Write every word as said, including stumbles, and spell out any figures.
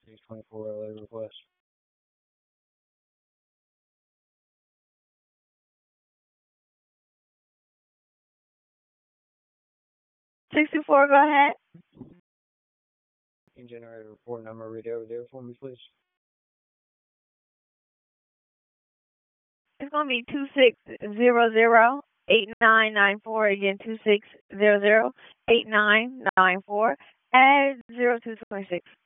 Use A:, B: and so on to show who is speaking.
A: six twenty-four L A request.
B: sixty-four, go ahead.
A: Can you generate a report number, read over there for me, please?
B: It's going to be two six zero zero eight nine nine four. Again, two six zero zero eight nine nine four. Add zero two twenty-six.